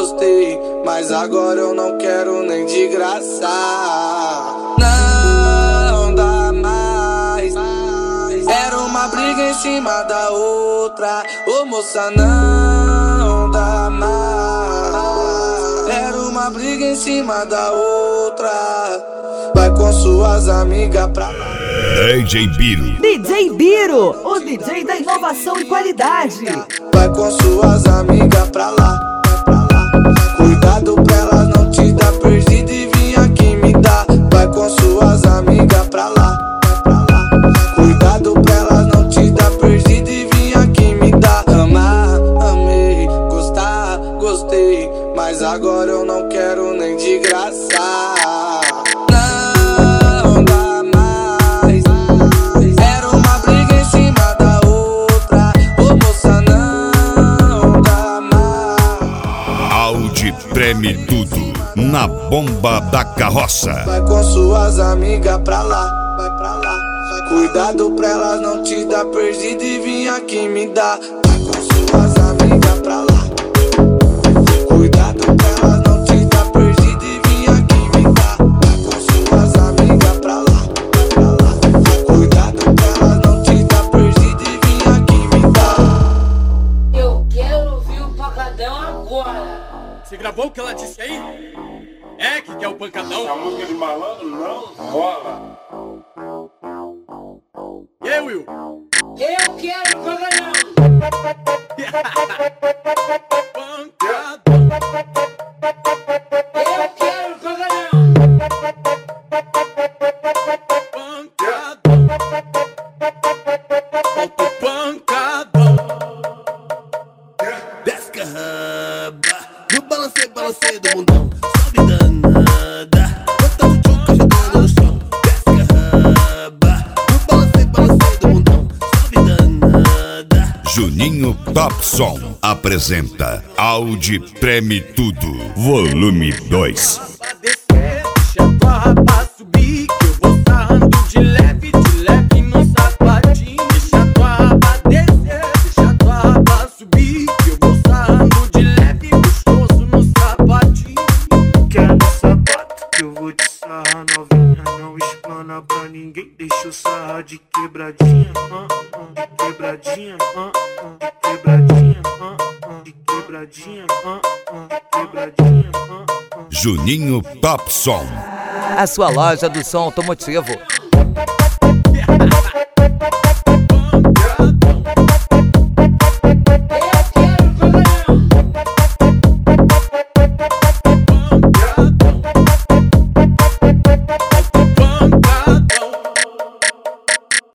gostei, mas agora eu não quero nem de graça. Não dá mais. Era uma briga em cima da outra. Ô moça, não dá mais. Era uma briga em cima da outra. Vai com suas amigas pra lá. DJ Biro. DJ Biro, o DJ da inovação e qualidade. Vai com suas amigas pra lá, cuidado pra elas não te dar perdida e vir aqui me dar. Vai com suas amigas pra lá, cuidado pra elas não te dar perdida e vir aqui me dar. Amar, amei, gostar, gostei, mas agora eu não quero nem de graça. Treme tudo na bomba da carroça. Vai com suas amigas pra lá, vai pra lá. Cuidado pra elas não te dar perdida e vir aqui me dar. Vai com suas amigas pra lá. Cuidado pra elas não te dar perdida e vir aqui me dar. Vai com suas amigas pra lá, vai pra lá. Cuidado pra elas não te dar perdida e vir aqui me dar. Eu quero ouvir o pancadão agora. Você gravou o que ela disse aí? É que quer o pancadão? A música de malandro não rola. E aí, Will? Eu quero o pancadão. Pancadão. Eu quero o pancadão. Pancadão. Falta o pancadão. Descarraba. No balancei, balancei do mundão. Sobe danada. Botando tchuca, jogando no chão. Descarraba. No balancei, balancei do mundão. Sobe danada. Juninho Topson apresenta Audi Treme Tudo, volume 2. Deixa tua rapa subir, que eu vou sarrando de leve no sapatinho. Deixa tua rapa descer, deixa tua rapa subir, que eu vou sarrando de leve gostoso no sapatinho. Quer no sapato que eu vou te sarrar novinha. Não explana pra ninguém, deixa eu sarrar de quebradinha, de quebradinha, de quebradinha, de quebradinha, de quebradinha. Juninho Topson. A sua loja do som automotivo.